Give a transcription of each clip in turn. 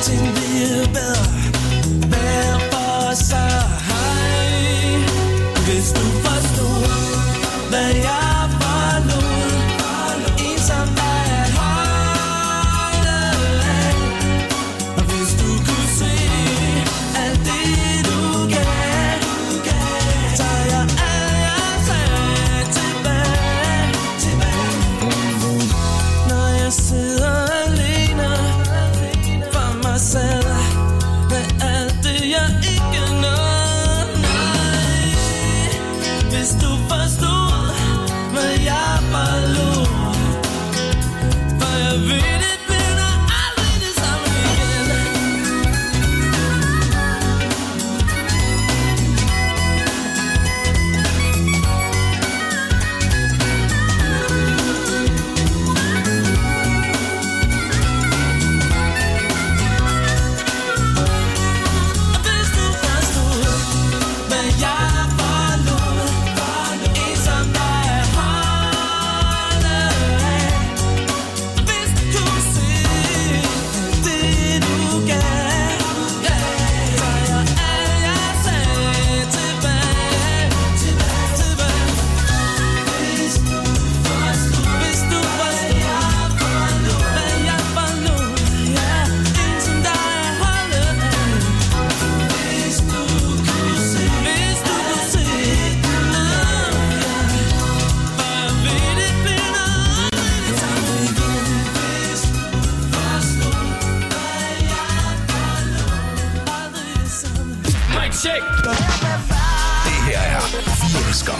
ting bliver bedre hver for sig. Hvis du forstod, hvad jeg forlod, en som dig at holde af. Og hvis du kunne se alt det du gav, tager jeg alt jeg sagde tilbage. Når jeg sidder alene for mig selv med alt det jeg ikke nåede. Nej, hvis du forstod, hvad jeg forlod, for jeg ved det bliver aldrig det samme igen. Hvis du forstod, hvad jeg forlod, en som dig at holde af. Hvis du kunne se det du gav, tager jeg alt jeg sagde tilbage. Hvis du forstod, hvad jeg forlod, ja, en som dig at holde af. Hvis du kunne se, for jeg ved det bliver aldrig det samme igen. Hvis du forstod, hvad jeg forlod, aldrig det samme. Mic check. Det her er Vi Elsker.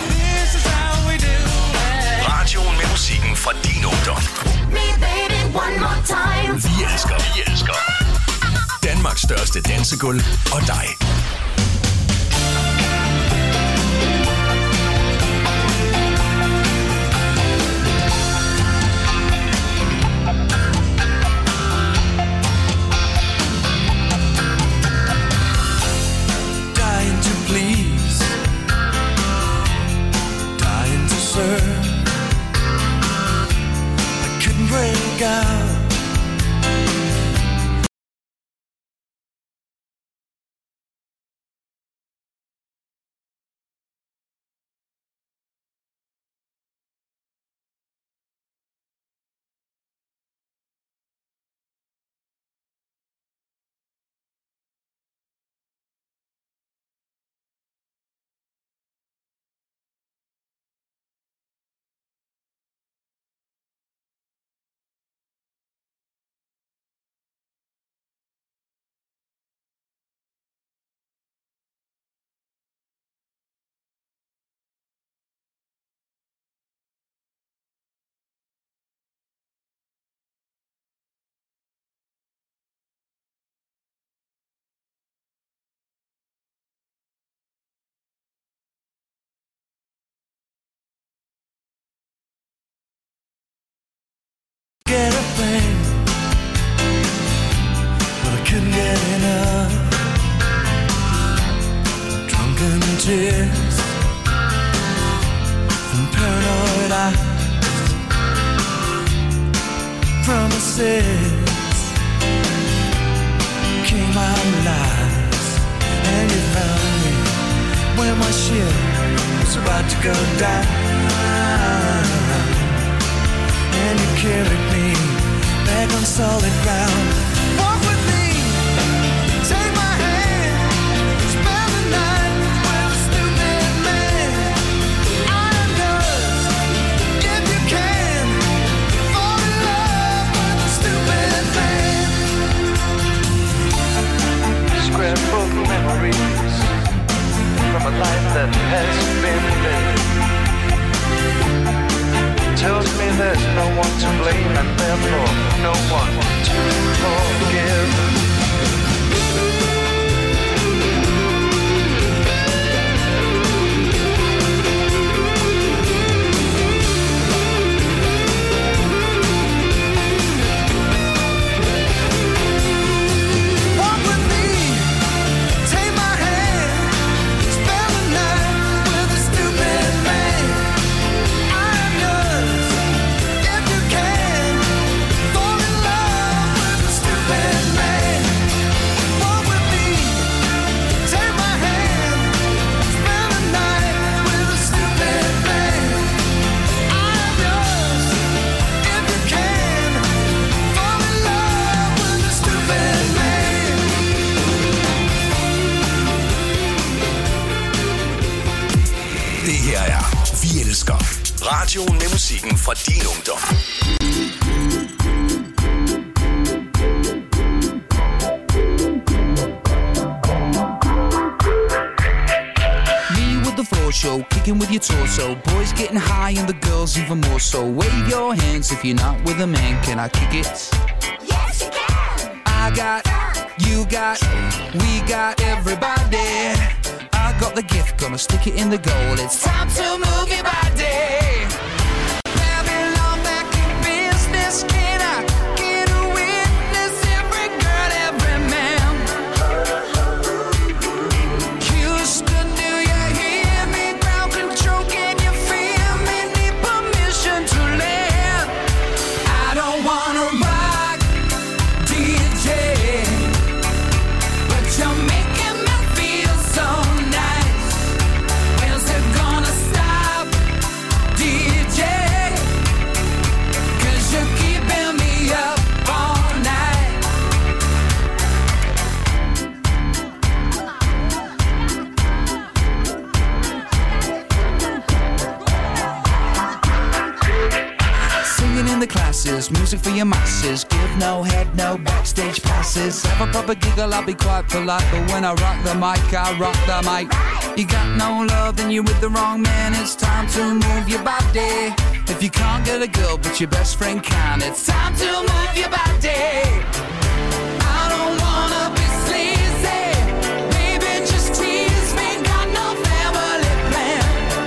Radioen med musikken fra din ungdom. Me baby one more time. Vi elsker. Vi elsker. Danmarks største dansegulv og dig. Dying to please, dying to serve. I couldn't break out. Get a thing, but I couldn't get enough. Drunken tears from paranoid eyes, promises came out lies, and you found me when my ship was about to go down. And you carried me back on solid ground. Walk with me, take my hand, spend the night with a stupid man. I am yours, if you can, fall in love with a stupid man. Scrapbook memories from a life that has been lived. Tells me there's no one to blame and therefore no one to call. Radioen med musikken fra din ungdom. The floor show, kicking with your torso. Boys getting high and the girls even more so. Wave your hands if you're not with a man. Can I kick it? Yes, you can. I got, you got, we got everybody. I got the gift, gonna stick it in the goal. It's time to move your body. Babylon back in business. Can I get a witness? Every girl, every man. Houston, do you hear me? Ground control, can you feel me? Need permission to land. I don't wanna rock, DJ, but you're making me feel so nice. When's it gonna stop, DJ? 'Cause you're keeping me up all night. Singing in the classes, music for your masses. Give no head, no backstage passes. Have a proper giggle, I'll be quite polite. But when I rock the mic, I rock the mic. You got no love, then you're with the wrong man. It's time to move your body. If you can't get a girl, but your best friend can, it's time to move your body. I don't wanna be sleazy. Baby, just tease me. Got no family plan.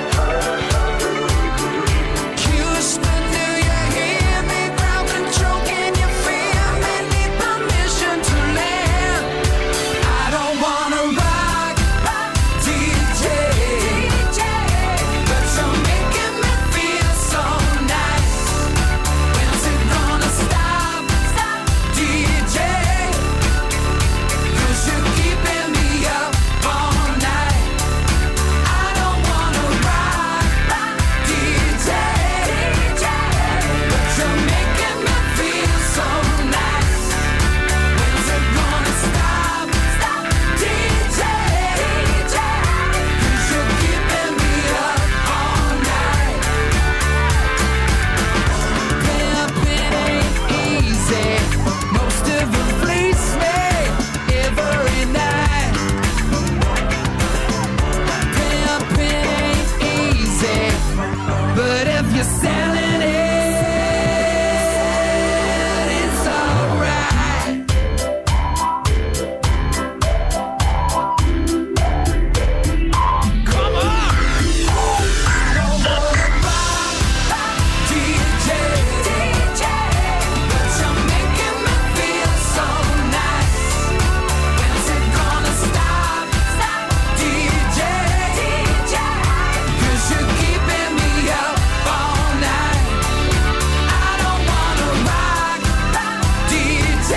Houston, do you hear me? Ground control, can you feel me? Need permission to land. I don't wanna rock, DJ, but you're making me feel so nice. When's it gonna stop, DJ? 'Cause you're keeping me up all night. I don't wanna rock, DJ, but you're making me feel so nice. When's it gonna stop, DJ? 'Cause you're keeping me up all night. Pimping ain't easy. Most of them fleece me every night. Pimping ain't easy, but if you're selling it, it's alright. Come on! I don't wanna rock, DJ, but you're making me feel so nice. When's it gonna stop, DJ? 'Cause you're keeping me up all night. I don't wanna rock, DJ,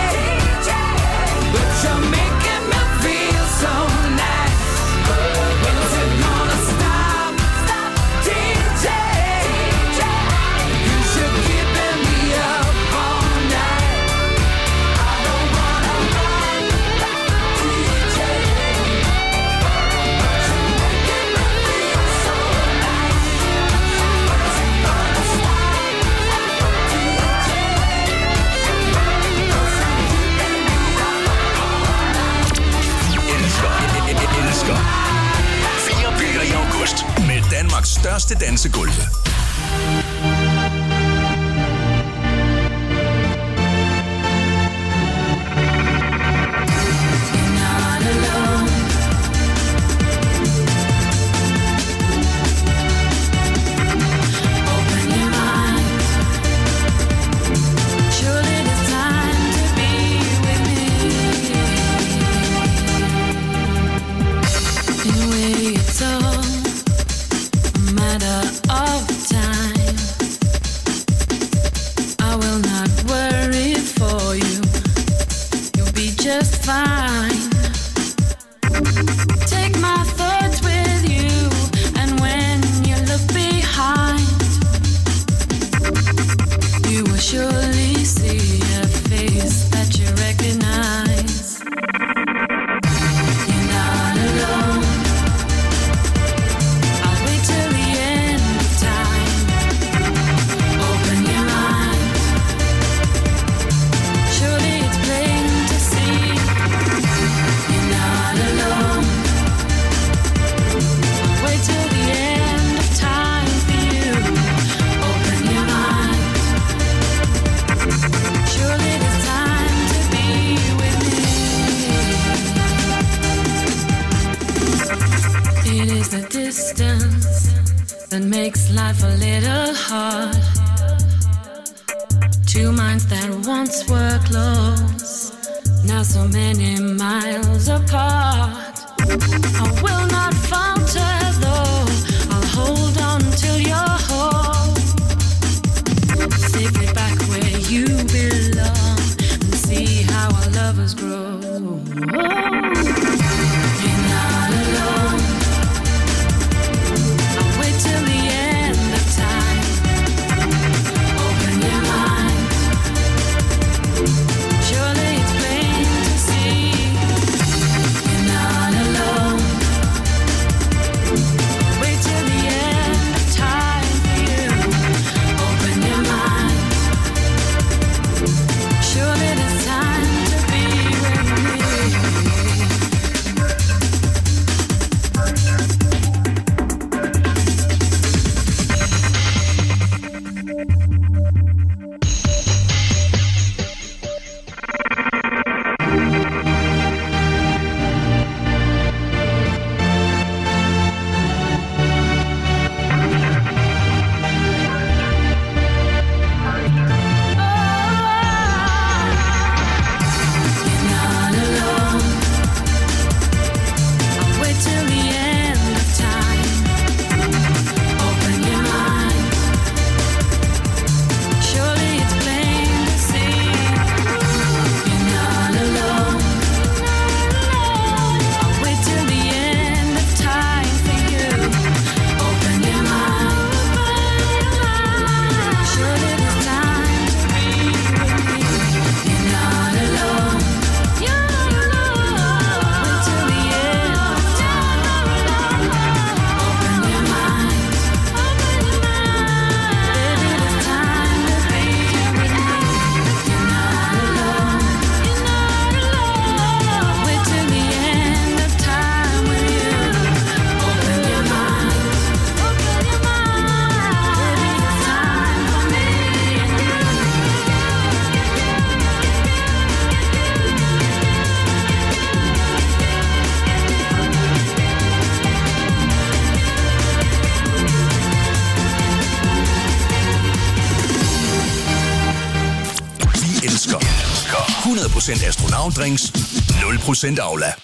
but you're making me feel so nice. When's it gonna stop, DJ? 'Cause you're keeping me up all night. I don't wanna rock, DJ, but you're making me feel so nice. When's it gonna stop, DJ? 'Cause you're keeping me up all night. Elsker. 4 byer i august med Danmarks største dansegulve. Not alone. Open your mind. Surely it's time to be with me. In a way, it's all a matter of time. I will not worry for you. You'll be just fine. Take my thoughts with you, and when you look behind, you will surely see a face that you recognize. You're not alone. I'll wait till the end of time. that makes life a little hard. Two minds that once were close, now so many miles apart. I will not falter though, I'll hold on till you're home. Safely back where you belong, and see how our lovers grow. You're not alone. I'll wait till the end of time. Open your mind. Surely it's plain to see. You're not alone. I'll wait till the end of time for you. Open your mind. Surely it's time to be with me. You're not alone. I'll wait till the end of time. Open your mind. Surely it's plain to see. You're not alone. I'll wait till the end of time for you. Open your mind. Surely it's time to be with me. You're not alone. Wait till the end of time. Open your mind. Baby, it's time to be with me. You're not alone. Wait till the end of time with you. Open your mind. Baby, it's time for me and you. Vi elsker 100% astronautdrinks, 0% Aula.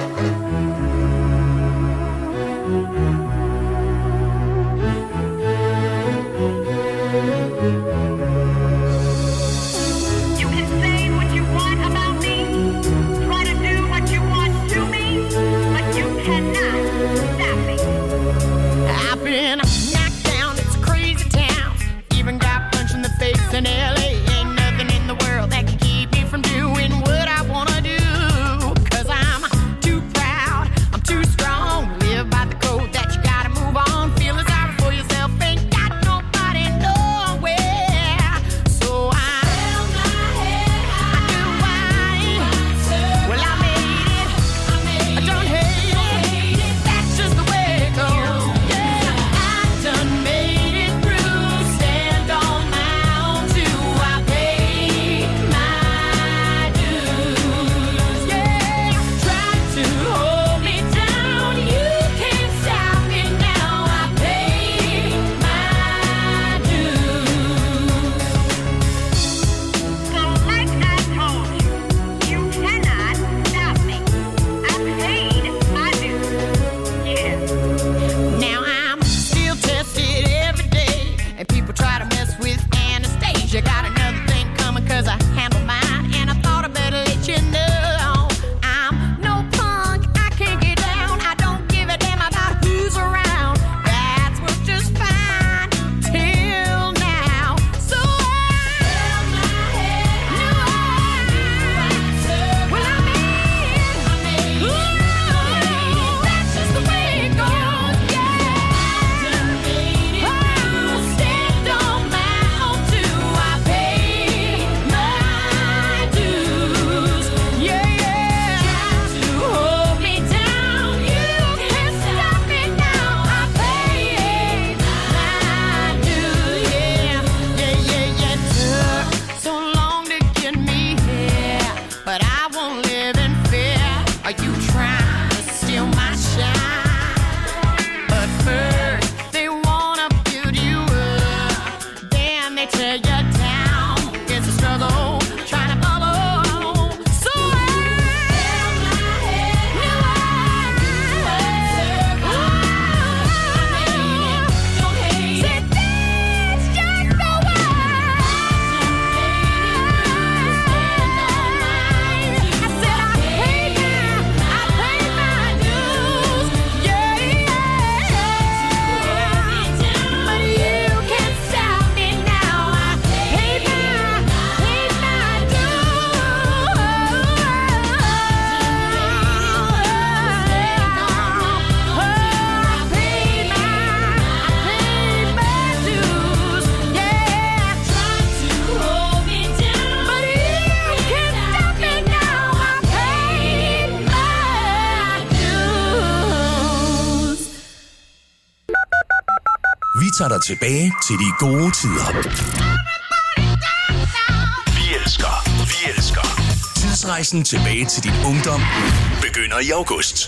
You can say what you want about me, try to do what you want to me, but you cannot stop me. I've been knocked down, it's a crazy town. Even got punched in the face in LA. Ain't nothing in the world that can keep me from doing what I wanna do. 'Cause I'm too proud, I'm too strong. Live by the code that you gotta move on. Feeling sorry for yourself, ain't got nobody nowhere. So I held my head high. I knew well, I made it. I don't hate it. That's just the way it goes. Yeah, I done made it through. Stand on my own too. I paid my dues. Yeah, try to hold me down. You can't stop me now. I paid my dues. So like I told you, you cannot stop me. I paid my dues. Yeah. Now I'm still tested every day, and people try to mess with Anastasia. Got another thing coming 'cause I handle mine, and I thought I better let you know. I'm no punk, I can't get down. I don't give a damn about who's around. That's worked just fine till now. So I held my head high. Well, I made it. That's just the way it goes. Yeah, I made it through. Stand on my own too. I paid my dues. Yeah, try to hold me down. You can't stop me now. I paid my dues. Yeah. Took so long to get me here, but I won't live in fear. Are you trying to steal my shine? But first, they wanna tager dig tilbage til de gode tider. Vi elsker. Tidsrejsen tilbage til din ungdom begynder i august.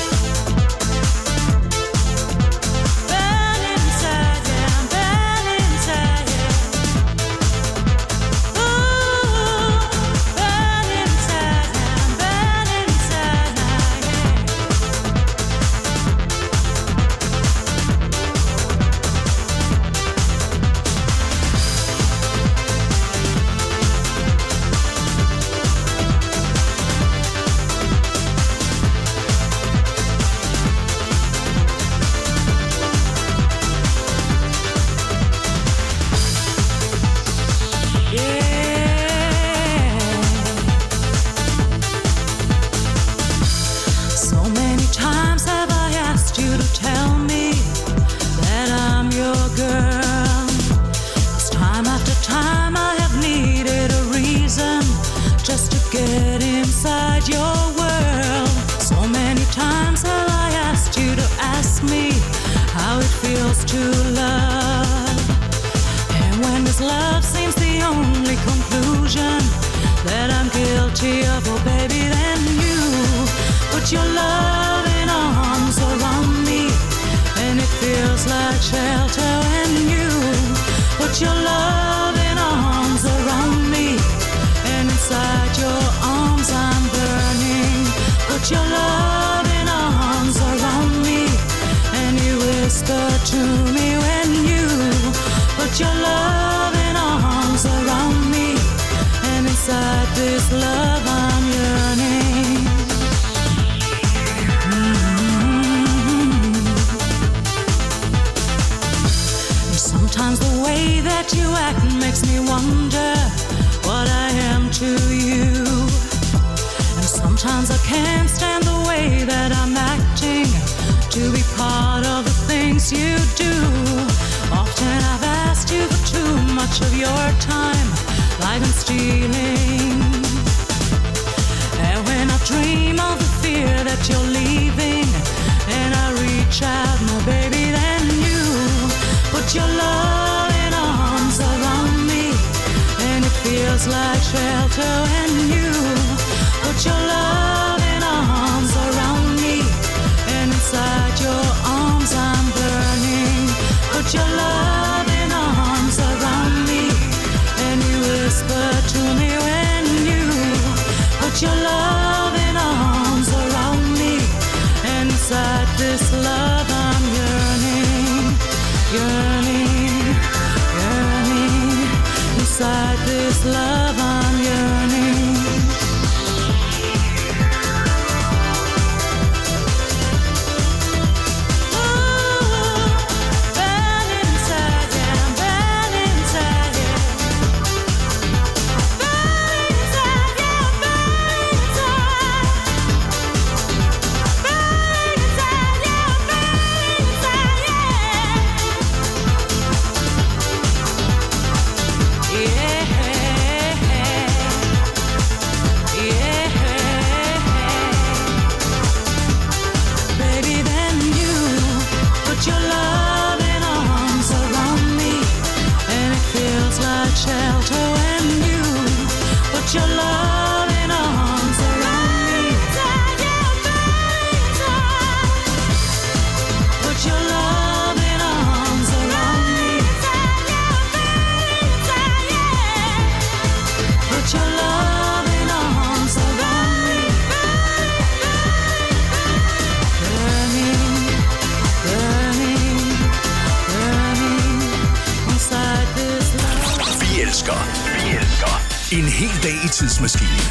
En hel dag i tidsmaskinen.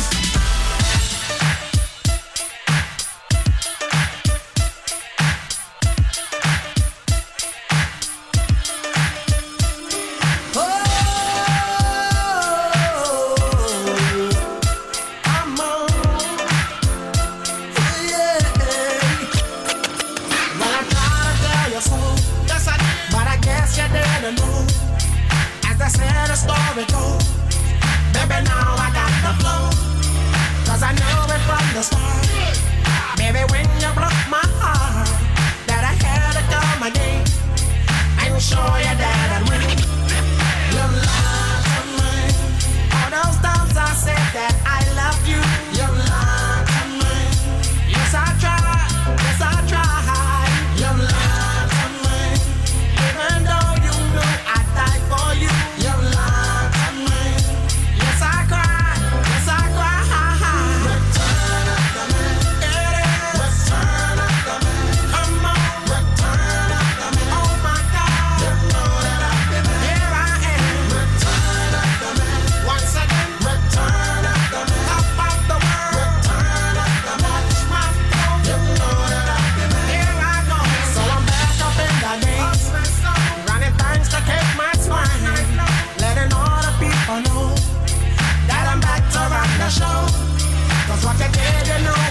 Story goes, baby, now I got the flow.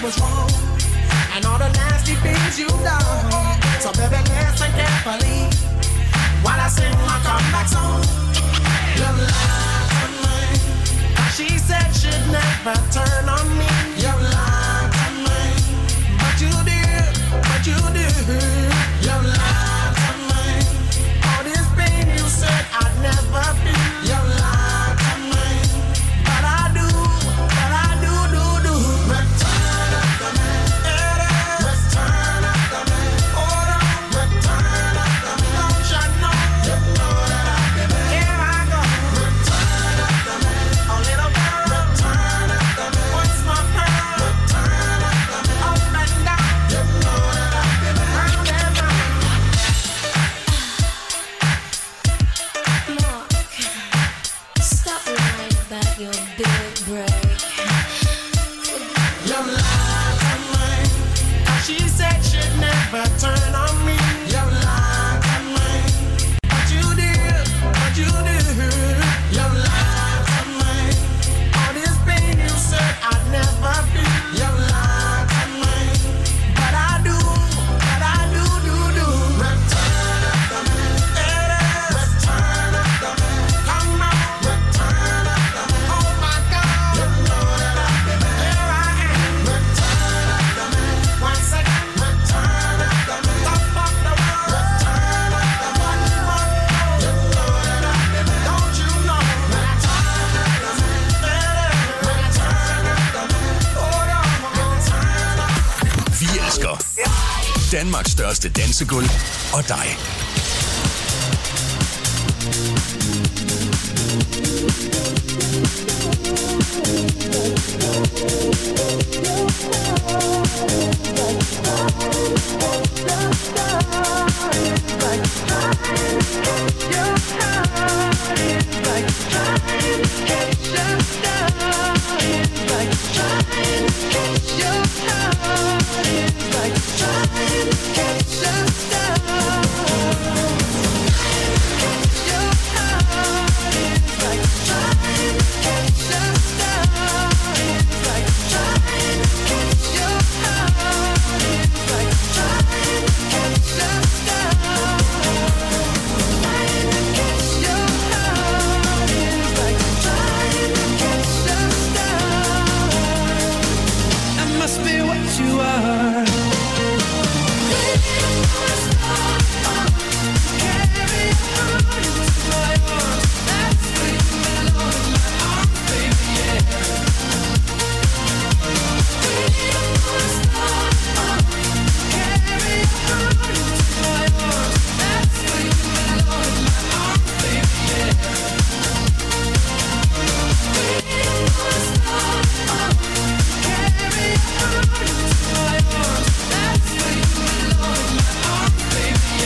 was wrong and all the nasty things you've done. So baby, listen carefully while I sing my comeback song. You lied to me. She said she'd never turn on me. You lied to me, but you did, but you did. You lied to me. All this pain you said I'd never feel. You lied to me, but I do, do. Return after me, return after me. Hold on, return after me. Don't you know? You know that I'll be back. Here I go. Return after me, a little girl. Return after me. What's my pearl? Return after me. Up and down. You know that I'll be back. Round and round. Mark, stop lying about your big break. You lied to me. She said she'd never turn on me. You lied to me, but you did, but you did. You lied to me. All this pain you said I'd never feel. You lied to me, but I do, do. Return after me, return after me. Come on, return after me. Oh my God, you know that I'll be back. Here I am. Return after me. Once again, return after me. Top of the world. Return after me. One more. You know that I'll be back. Don't you know? Return after me. Return after me. Hold on. Return after me. Vi elsker Danmarks største dansegulv og dig. That must be what you are. Carry on into my arms. That's where you belong in my arms, baby, yeah. Carry on into my arms. That's where you belong in my arms, baby, yeah. Carry on into my arms. That's where you belong in my arms, baby.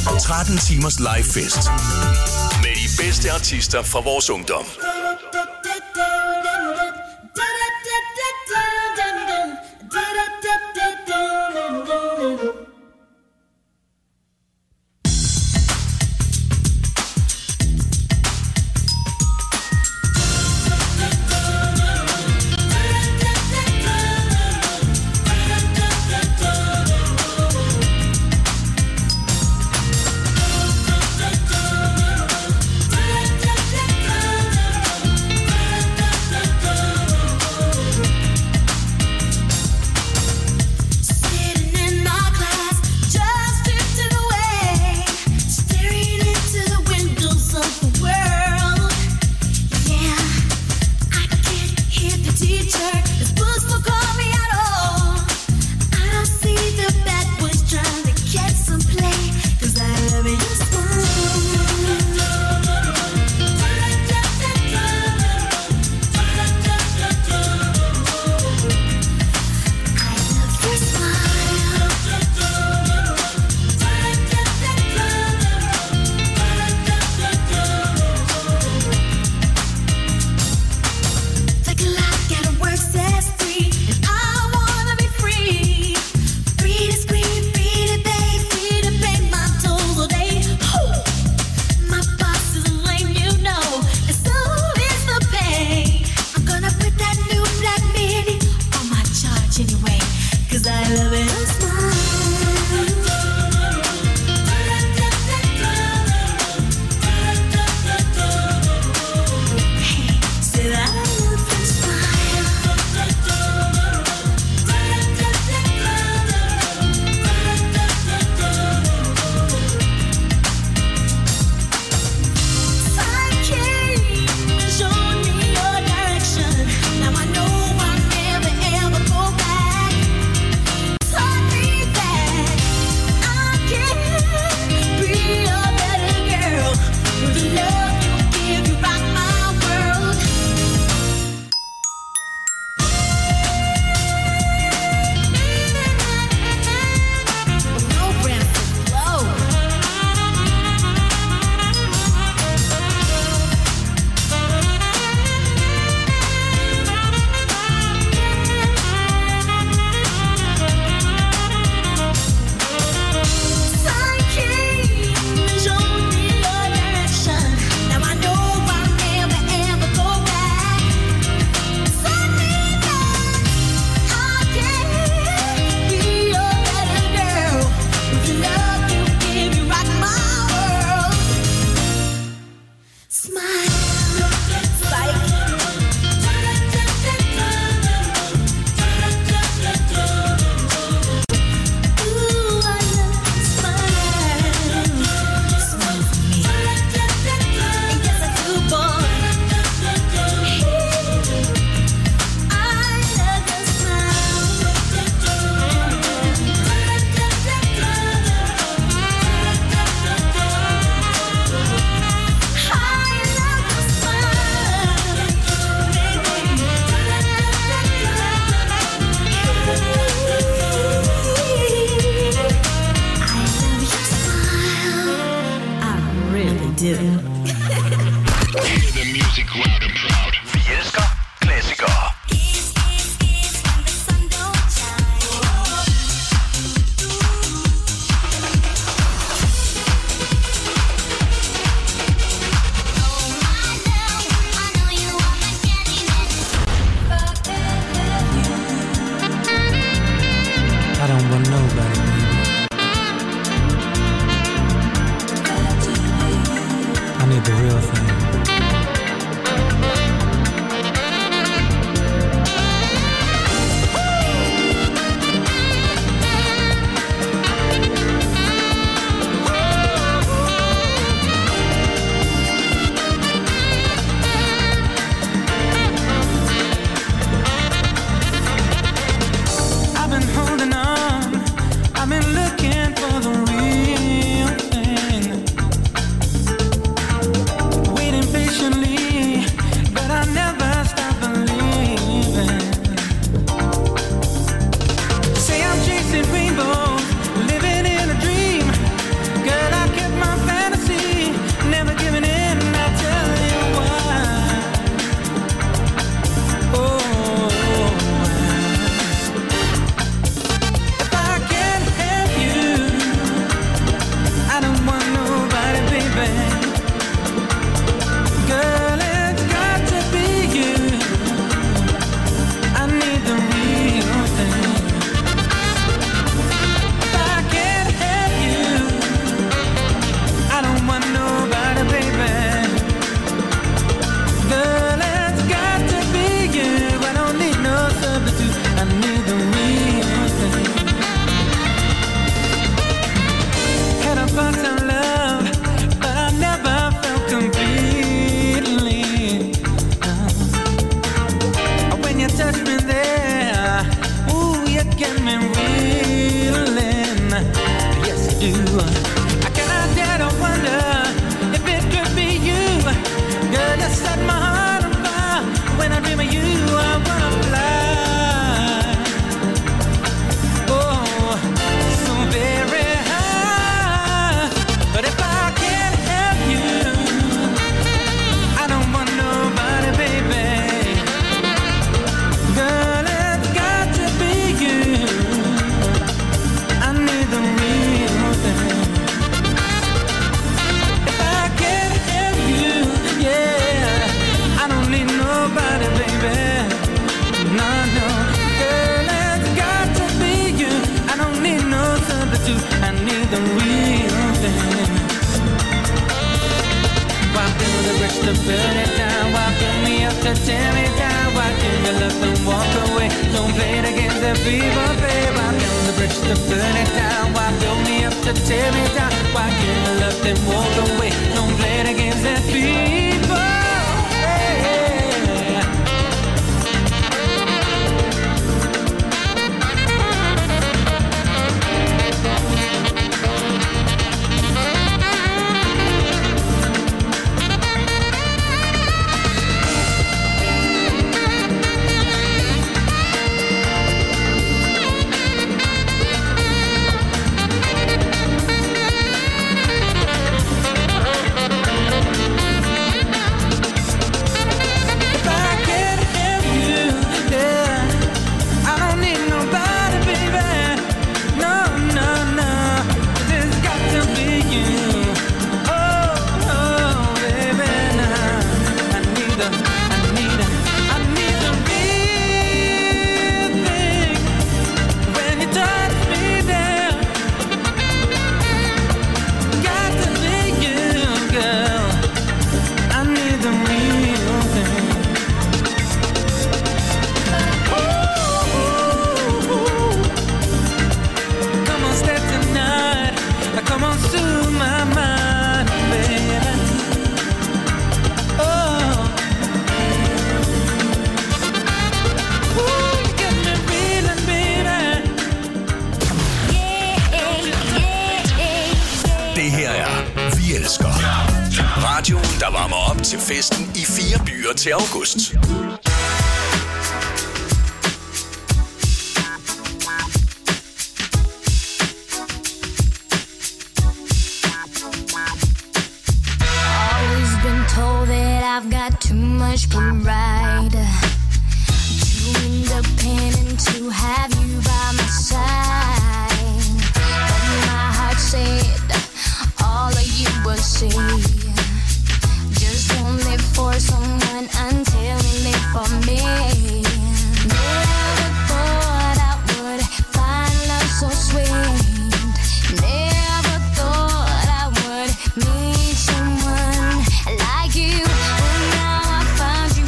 13 timers live fest. Med de bedste artister fra vores ungdom. I've been need the real thing. Why build a bridge to burn it down? Why build me up to tear me down? Why do you love them walk away? Don't play it against the people, babe. Why build a bridge to burn it down? Why build me up to tear me down? Why do you love them walk away? Don't play it against the people. Der varmer op til festen i 4 byer til august. Always been told that I've got too much pride, too independent to have you by my side. But my heart said all of you will see. Don't live for someone until you live for me. Never thought I would find love so sweet. Never thought I would meet someone like you. But now I found you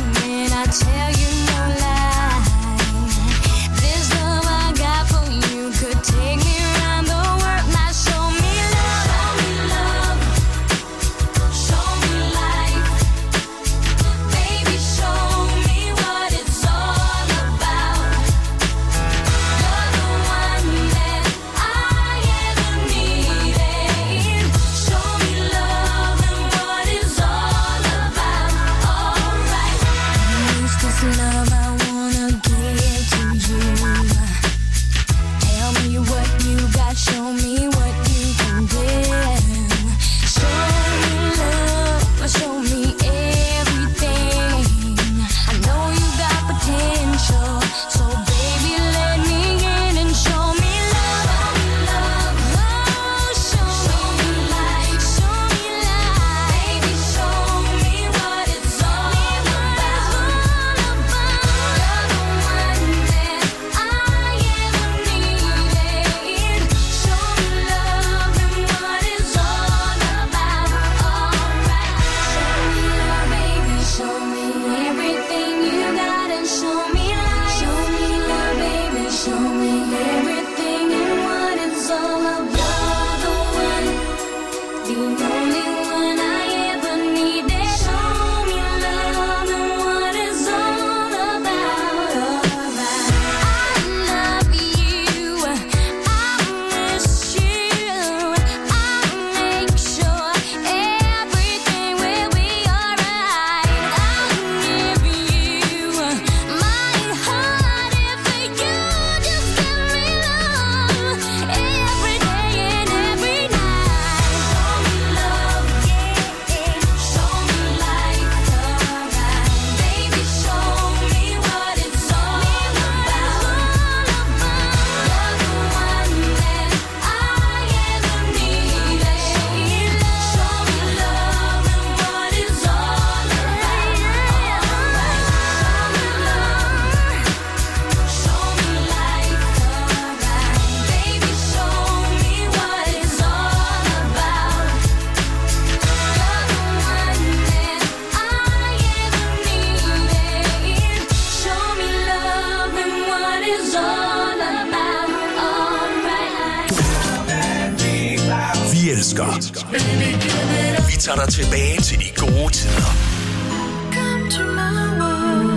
elsker. Vi tager dig tilbage til de gode tider. Come to my world.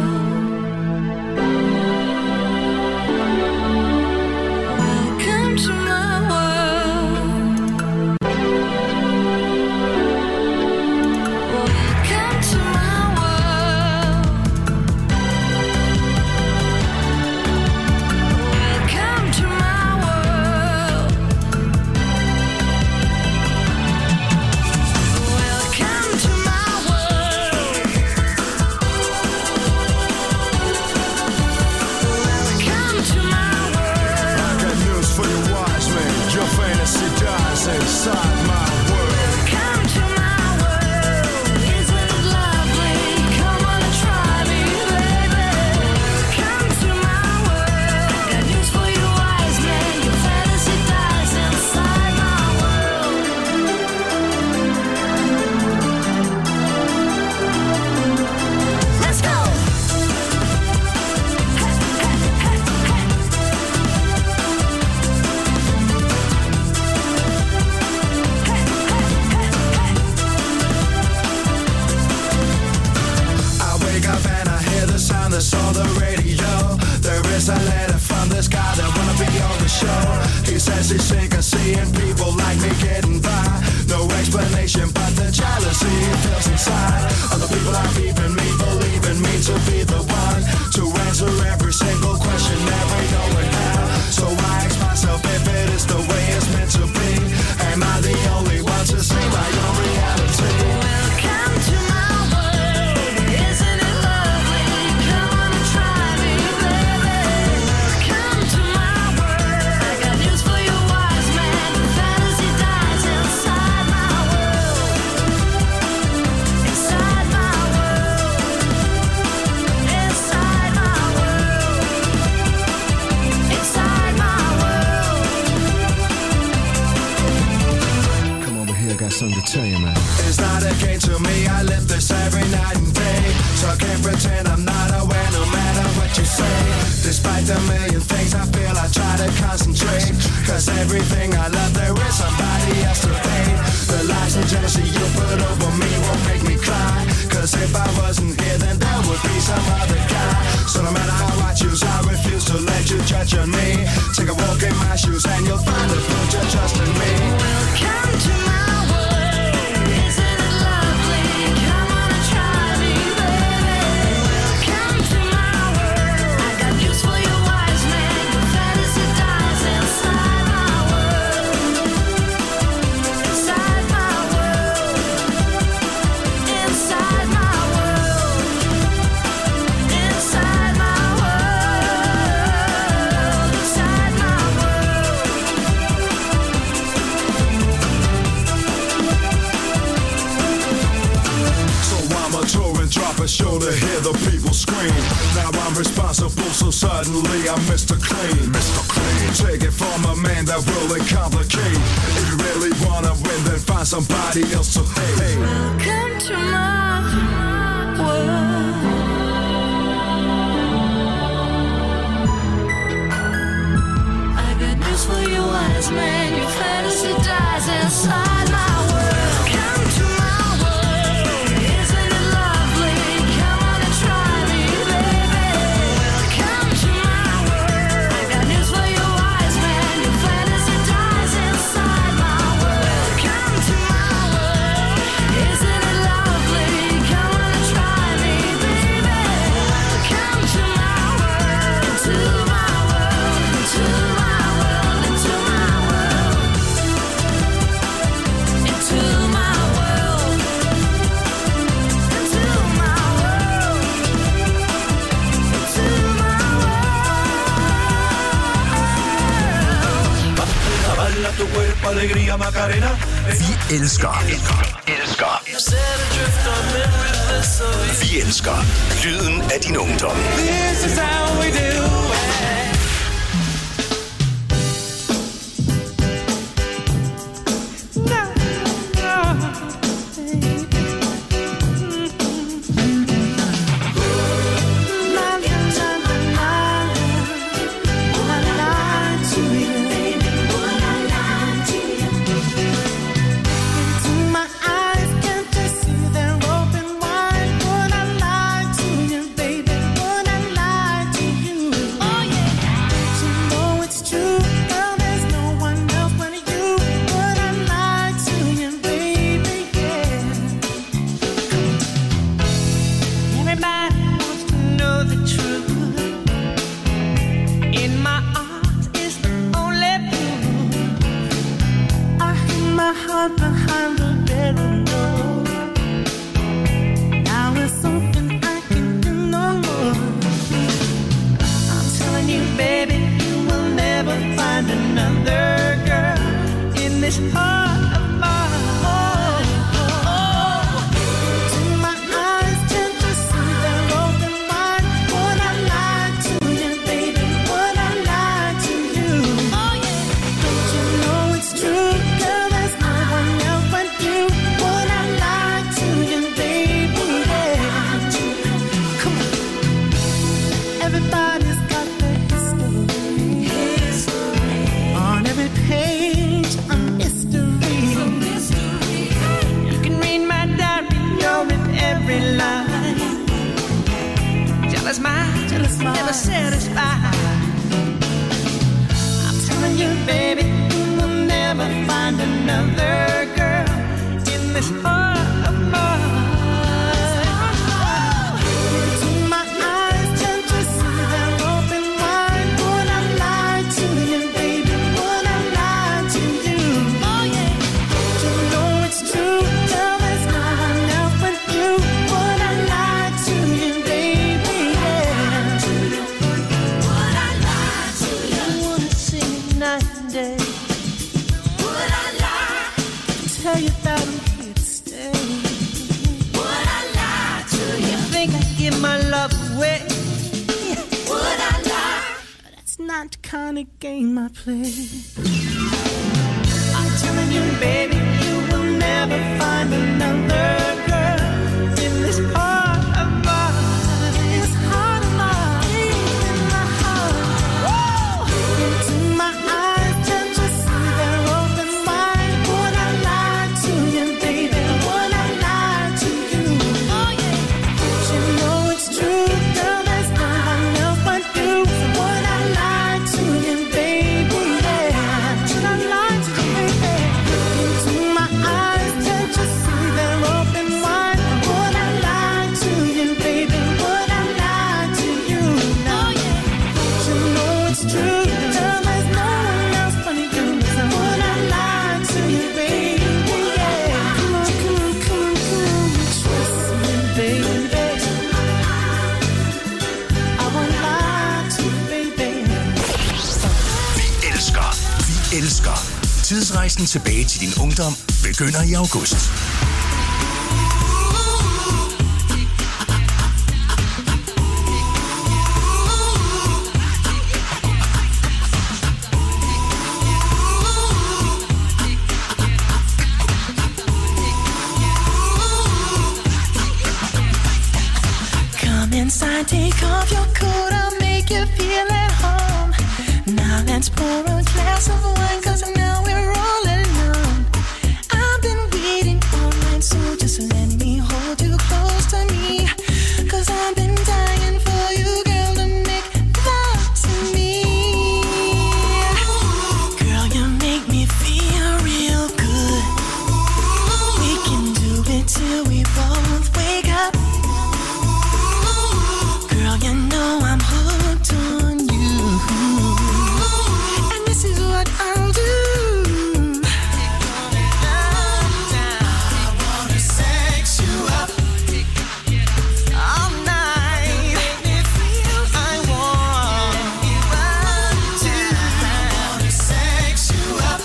Welcome to my world. Welcome to my world. Welcome to my world. Welcome to my world. Welcome to my world. I got news for you wise men. Your fantasy dies inside my world. Come to my world. Isn't it lovely? Come on and try me, baby. Come to my world. Got news for you wise men. Your fantasy dies inside my world. Let's go. I wake up and I hear the sound that's on the radio. There is a letter from this guy that wanna be on the show. He says he's sick of seeing people like me getting by. No explanation but the jealousy he feels inside. Other people are keeping me, believing me to be the one to answer every single question every knowing how. So I ask myself if it is the way it's meant to be. Am I the only one to see my own reality? Welcome to my world. Isn't it lovely? Come on and try me, baby. Come to my world. I got news for you, wise man. Fantasy dies inside my world. Inside my world. Inside my world. Inside my world. Come over here, I got something to tell you, man. It's not a game to me, I live this every night and day. So I can't pretend I'm not aware no matter what you say. Despite the million things I feel, I try to concentrate. Cause everything I love, there is somebody else to hate. The lies and jealousy you put over me won't make me cry. Cause if I wasn't here, then there would be some other guy. So no matter how I choose, I refuse to let you judge on me. Take a walk in my shoes and you'll find the fruit you're trusting me. Welcome to my world. Isn't it lovely? Come on and try me, baby. Welcome to my world. I got news for you, wise man. Your fantasy dies inside my world. Inside my world. Inside my world. Inside my world. Inside my world. So I'm a tour and drop a show to hear the people scream. Now I'm responsible, so suddenly I'm Mr. Clean. Mr. Clean. Take it from a man that will complicate. If you really wanna win, then find somebody else to hate. Welcome to my world. I got news for you, wise man. Your fantasy dies inside my world. Come to my world. Isn't it lovely? Come on and try me, baby. Welcome to my world. I got news for you, wise man. Your fantasy dies inside my world. Come to my world. Isn't it lovely? Come on and try me, baby. Welcome to my world. Into my world. Into my world. Into my world. Into my world. Into my world. Into my world. Baila tu cuerpo, alegría, Macarena. Vi elsker. Vi elsker lyden af din ungdom. This is how we do it. another girl in this heart of mine. To my eyes, tend to see their open mind. Would I lie to you, baby? Would I lie to you? Oh yeah. Don't you know it's true, girl? There's no one else but you. Would I lie to you, baby? Yeah. Come on. Everybody's got their history. On every page, a mystery. You can read my diary, you're in every line. Jealous mind, never satisfied. I'm telling you, baby, you will never find another girl in this heart of mine. To my eyes, tend to see their open wide. Would I lie to you, baby? Would I lie to you? Oh yeah. Don't you know it's true? Girl, there's no one else but you. Would I lie to you, baby? Yeah. Would I lie to you? I wanna sing it night and day. Would I lie? Tell you that I'm here to stay. Would I lie to You you? think I give my love away? Would I lie? That's not the kind of game I play. I'm telling you, baby, you will never find another girl in this heart of mine. This heart of mine, in my heart. Into my eyes, tend to see their open wide. Would I lie to you, baby? Would I lie to you? Oh yeah. Don't you know it's true, girl? There's no one else but you. Would I lie to you, baby? Yeah. Should I lie to you, baby? Into my eyes, tend to see their open wide. Would I lie to you, baby? Would I lie to you? Oh yeah. Don't you know it's true, girl? There's no one else but you. So would I lie to you, baby? Yeah. Come on, come on, come on, come on. Trust me, baby. I won't lie to you, baby. Vi elsker. Tidsrejsen tilbage til din ungdom begynder i august. Come inside, take off your coat, I'll make you feel at home. Now let's pour a glass of wine, cause now we're all alone. I've been waiting all night, so just let me hold you close to me. Cause I've been dying for you, girl, to make love to me. Girl, you make me feel real good. We can do it till we both wake up. Girl, you know I'm hooked on you. And this is what I'll do. I wanna sex you up all night. Make me feel I want you to. I wanna sex you up.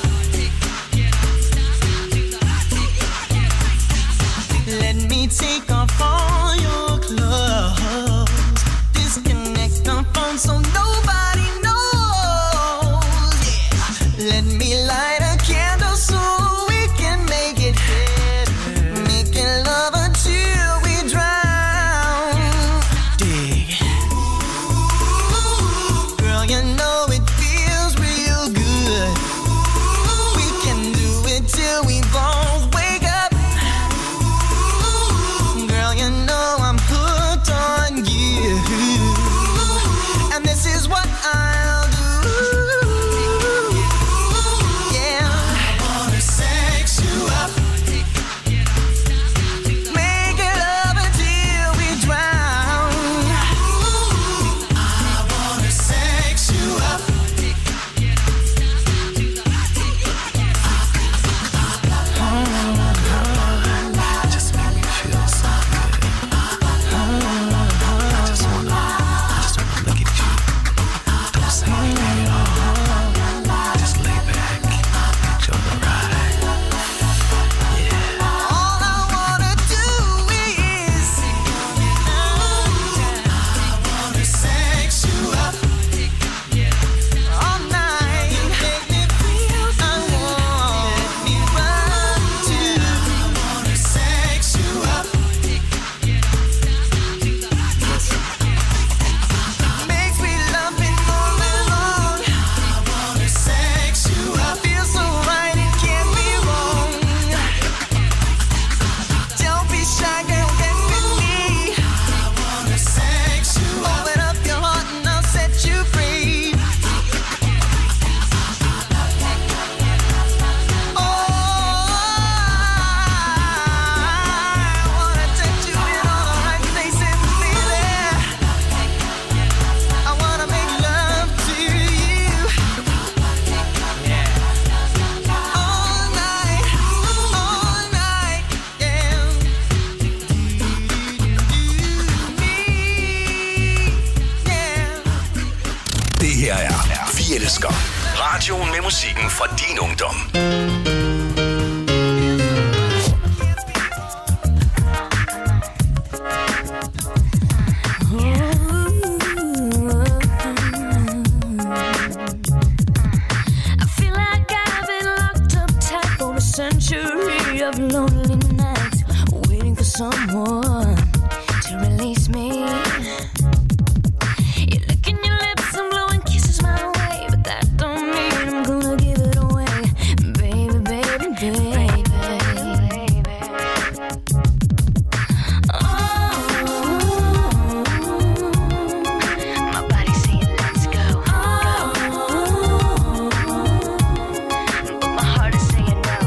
Let me take off all your clothes. Disconnect the phone so nobody knows. Yeah. Let me light a candle so we can make it better. Making love until we drown. Dig. Girl, you know it feels real good. We can do it till we both wake up. Girl, you know I'm hooked on you. And this is what I'll do. Yeah. elsker. Radioen med musikken fra din ungdom. Of lonely nights, waiting for someone to release me. You're licking your lips and blowing kisses my way, but that don't mean I'm gonna give it away, baby, baby, baby. Oh, my body's saying let's go. Oh, but my heart is saying no.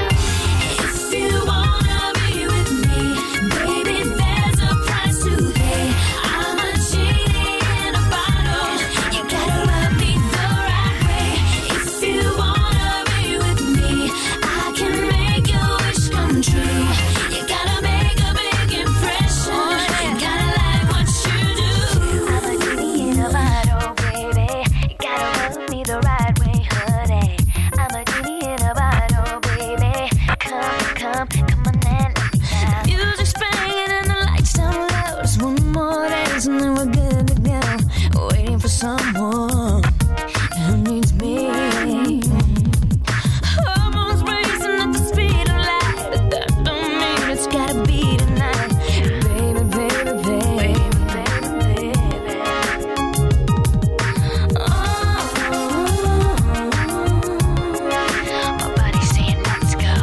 Someone who needs me. Hormones racing at the speed of light, but that don't mean it's gotta be tonight, baby, baby, baby, baby, baby. Oh, my body's saying let's go.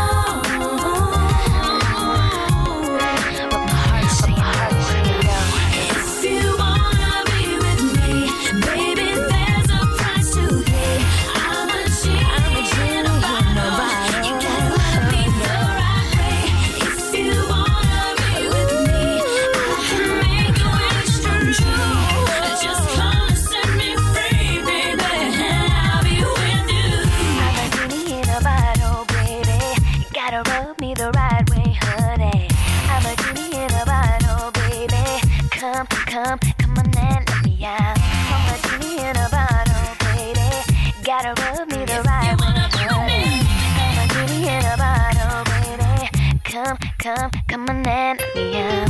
But my heart's saying no. If you wanna be with me, baby, there's a price to pay. I'm a genie in a bottle. You gotta love me the right way. If you wanna be with me, I can make your wish come true. Just come and set me free, baby, and I'll be with you. I'm a genie in a bottle, baby. You gotta rub me the right way, honey. I'm a genie in a bottle, baby. Come, come, come on and let me out. I'm a genie in a bottle, baby. Gotta rub me the right way, honey. I'm a genie in a bottle, baby. Come, come, come on and let me out.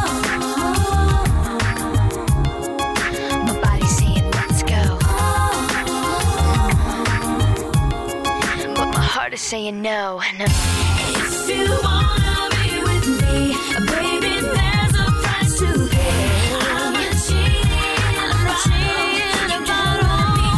My body's saying let's go, but my heart is saying no, no. If you wanna be with me, baby, there's a price to pay. I'm a genie in a bottle.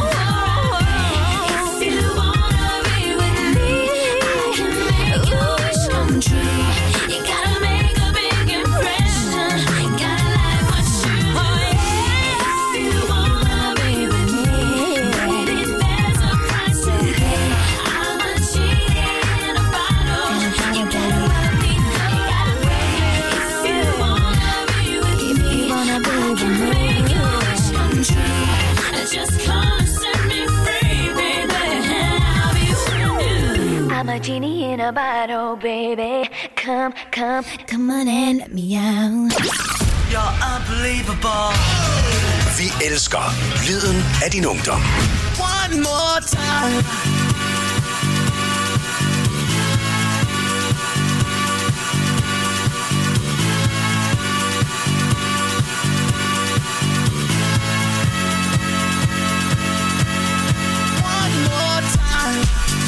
If you wanna be with me, I can make your wish come true. You gotta make a big impression. Gotta like what you do. If you wanna be with me, baby, there's a price to pay. I'm a genie in a bottle. You gotta love me the right way. If you wanna be with me, I can make your wish come true. Just come and set me free, baby, and I'll be with you. I'm a genie in a bottle, baby. Come, come, come on and let me out. You're unbelievable. Vi elsker lyden af din ungdom. One more time. One more time.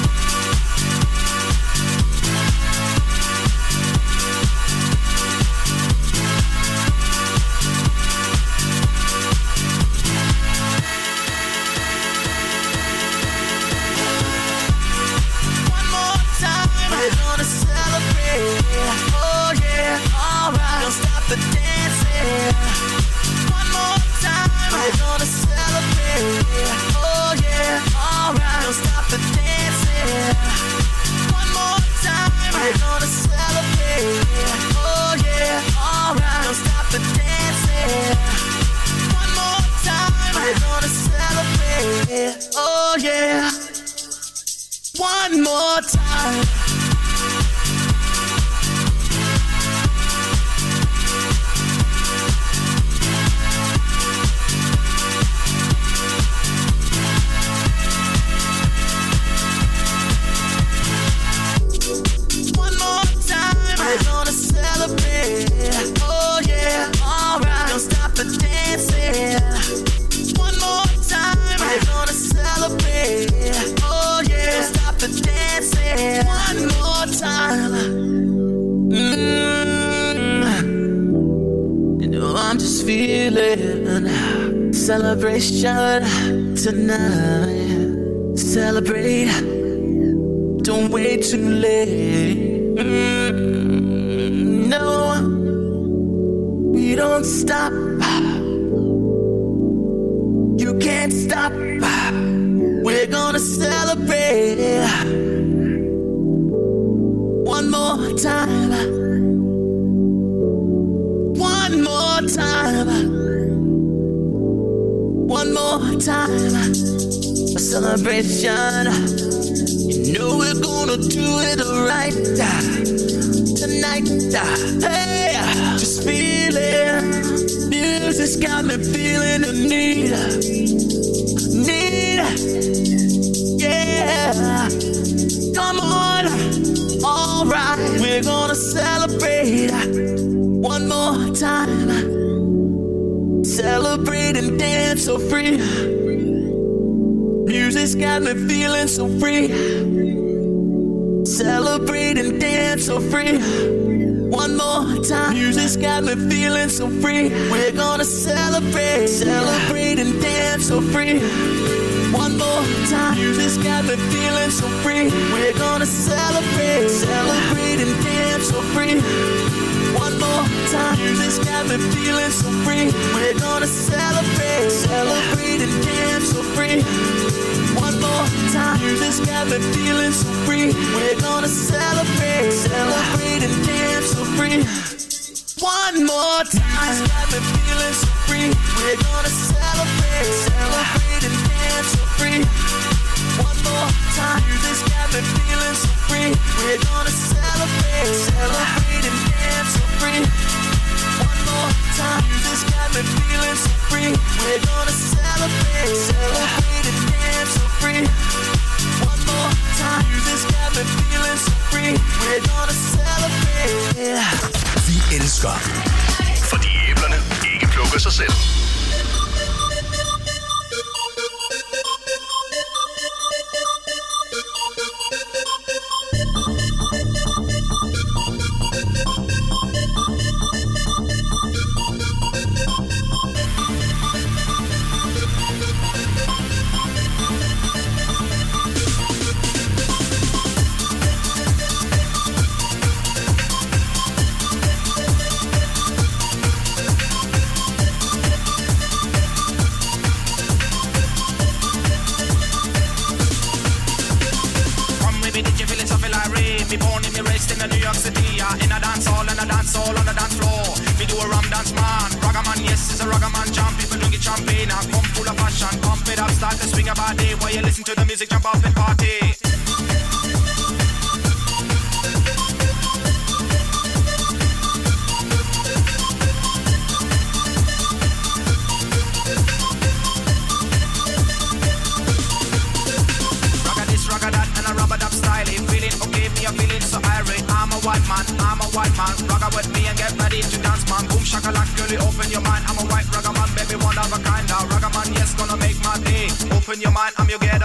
the dancing. One more time, we're gonna celebrate. Oh yeah, alright, don't stop the dancing. One more time, we're gonna celebrate. Oh yeah, alright, don't stop the dancing. One more time, we're gonna celebrate. Oh yeah, one more time. feeling. Celebration tonight. Celebrate. Don't wait too late. No, we don't stop. You can't stop. We're gonna celebrate. One more time. One more time. One more time. A celebration. You know we're gonna do it right tonight. Hey, just feel it. Music's got me feeling the need. Yeah. Come on. Alright, we're gonna celebrate one more time. Celebrate and dance so free. Music's got me feeling so free. Celebrate and dance so free. One more time. Music's got me feeling so free. We're gonna celebrate. Celebrate and dance so free. One more time. Music's got me feeling so free. We're gonna celebrate. Celebrate and dance so free. One more time. Music's got me feeling so free. We're gonna celebrate. Celebrate and dance so free. One more time. Music's got me feeling so free. We're gonna celebrate. Celebrate and dance so free. One more time. Music's got me feeling so free. We're gonna celebrate. Celebrate and dance so free. One more time. Music's got me feeling so free. We're gonna celebrate. Celebrate and dance so free. One more time. Music's got me feeling so free. We're gonna celebrate. Celebrate and dance so free. One more time. Music's got me feeling so free. We're gonna celebrate. Vi elsker, fordi æblerne ikke plukker sig selv. Open your mind, I'm your guest.